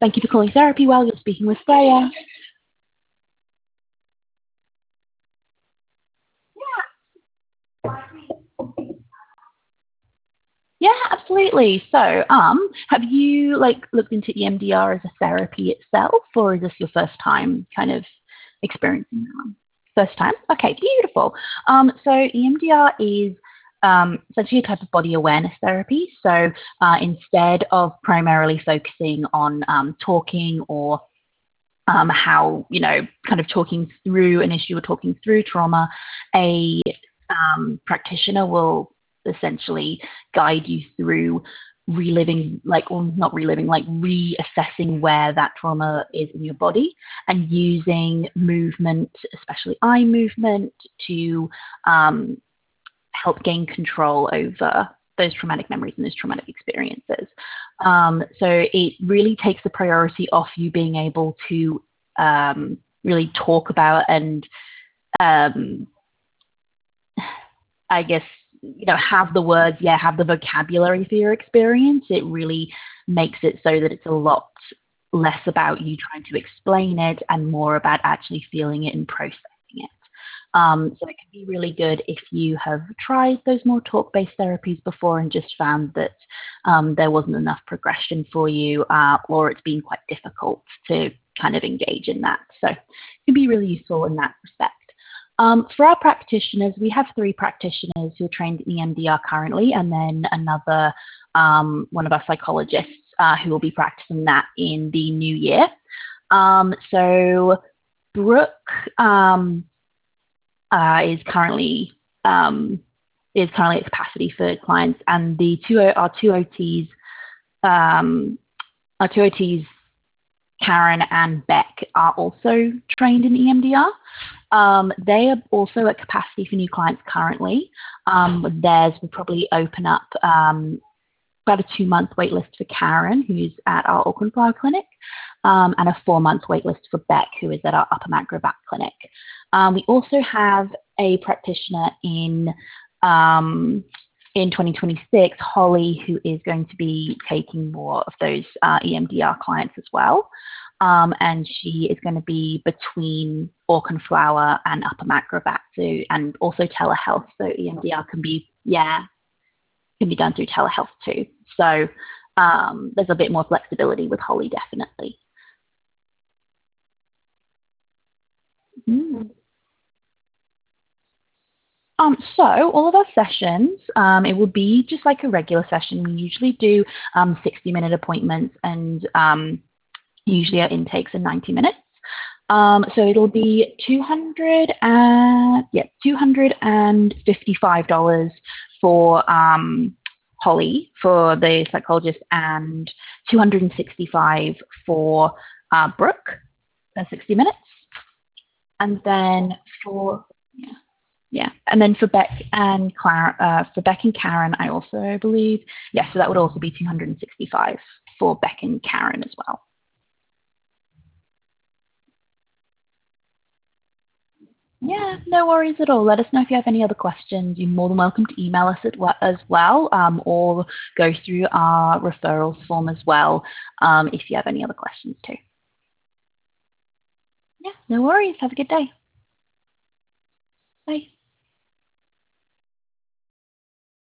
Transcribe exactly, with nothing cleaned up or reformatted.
Thank you for calling Therapy Well. You're speaking with Freya. Yeah, absolutely. So, um, have you like looked into E M D R as a therapy itself, or is this your first time kind of experiencing that? First time? Okay, beautiful. Um, so E M D R is um, essentially a type of body awareness therapy. So uh, instead of primarily focusing on um, talking or um, how, you know, kind of talking through an issue or talking through trauma, a um, practitioner will essentially guide you through reliving, like, or not reliving, like reassessing where that trauma is in your body and using movement, especially eye movement, to um, help gain control over those traumatic memories and those traumatic experiences. Um, so it really takes the priority off you being able to um, really talk about and um, I guess, you know, have the words, yeah, have the vocabulary for your experience. It really makes it so that it's a lot less about you trying to explain it and more about actually feeling it and processing it. Um, so it can be really good if you have tried those more talk-based therapies before and just found that um, there wasn't enough progression for you, uh, or it's been quite difficult to kind of engage in that. So it can be really useful in that respect. Um, for our practitioners, we have three practitioners who are trained in E M D R currently, and then another, um, one of our psychologists uh, who will be practicing that in the new year. Um, so Brooke um, uh, is currently um, is currently at capacity for clients, and the two our two O Ts, um, our two O Ts, Karen and Beck, are also trained in E M D R. Um, they are also at capacity for new clients currently. Um, theirs will probably open up um, about a two-month wait list for Karen, who's at our Auckland Flower Clinic, um, and a four-month wait list for Beck, who is at our Upper Macrovac Clinic. Um, we also have a practitioner in um, in twenty twenty-six, Holly, who is going to be taking more of those uh, E M D R clients as well. Um, and she is going to be between Auckland Flower and Upper Macrovac, so, and also telehealth. So E M D R can be, yeah, can be done through telehealth too. So um, there's a bit more flexibility with Holly, definitely. Mm. Um, so all of our sessions, um, it will be just like a regular session. We usually do um, sixty minute appointments, and um, usually our intakes are ninety minutes. Um, so it'll be two hundred and yeah, two hundred and fifty-five dollars for um, Holly, for the psychologist, and two hundred and sixty-five for uh, Brooke, uh, sixty minutes, and then for yeah, yeah, and then for Beck and Clara, uh, for Beck and Karen, I also believe, yeah, so that would also be two hundred and sixty-five for Beck and Karen as well. Yeah, no worries at all. Let us know if you have any other questions. You're more than welcome to email us at, as well, um, or go through our referrals form as well, um, if you have any other questions too. Yeah, no worries. Have a good day. Bye.